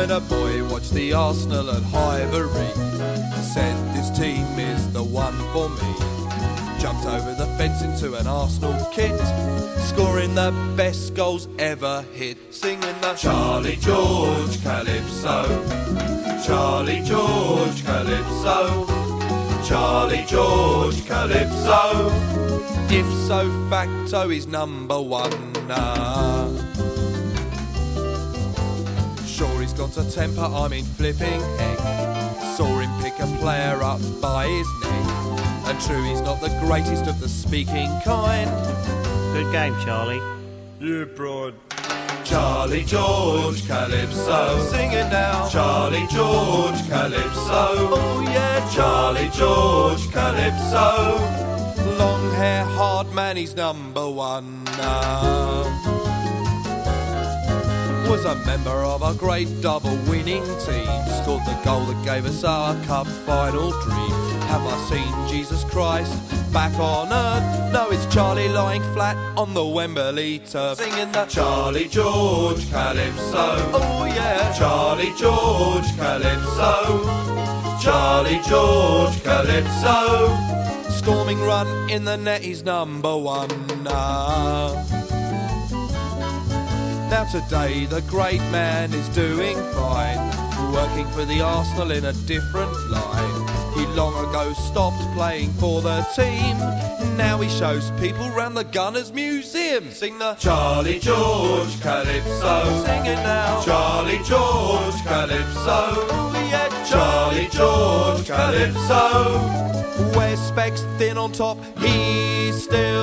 when a boy watched the Arsenal at Highbury. Said this team is the one for me. Jumped over the fence into an Arsenal kit, scoring the best goals ever hit. Singing the Charlie George Calypso, Charlie George Calypso, Charlie George Calypso. Ipso facto he's number one. Sure he's got a temper, I mean flipping heck. Saw him pick a player up by his neck. And true, he's not the greatest of the speaking kind. Good game, Charlie. Yeah, Brian. Charlie George Calypso, sing it now. Charlie George Calypso, oh yeah, Charlie George Calypso. Long hair, hard man, he's number one. Was a member of a great double winning team. Scored the goal that gave us our cup final dream. Have I seen Jesus Christ back on earth? No, it's Charlie lying flat on the Wembley turf, singing the Charlie George Calypso, oh yeah, Charlie George Calypso, Charlie George Calypso. Storming run in the net, he's number one. Now today the great man is doing fine, working for the Arsenal in a different line. He long ago stopped playing for the team. Now he shows people round the Gunners Museum. Sing the Charlie George Calypso, sing it now. Charlie George Calypso, oh yeah, Charlie George Calypso. Wears specs thin on top, he's still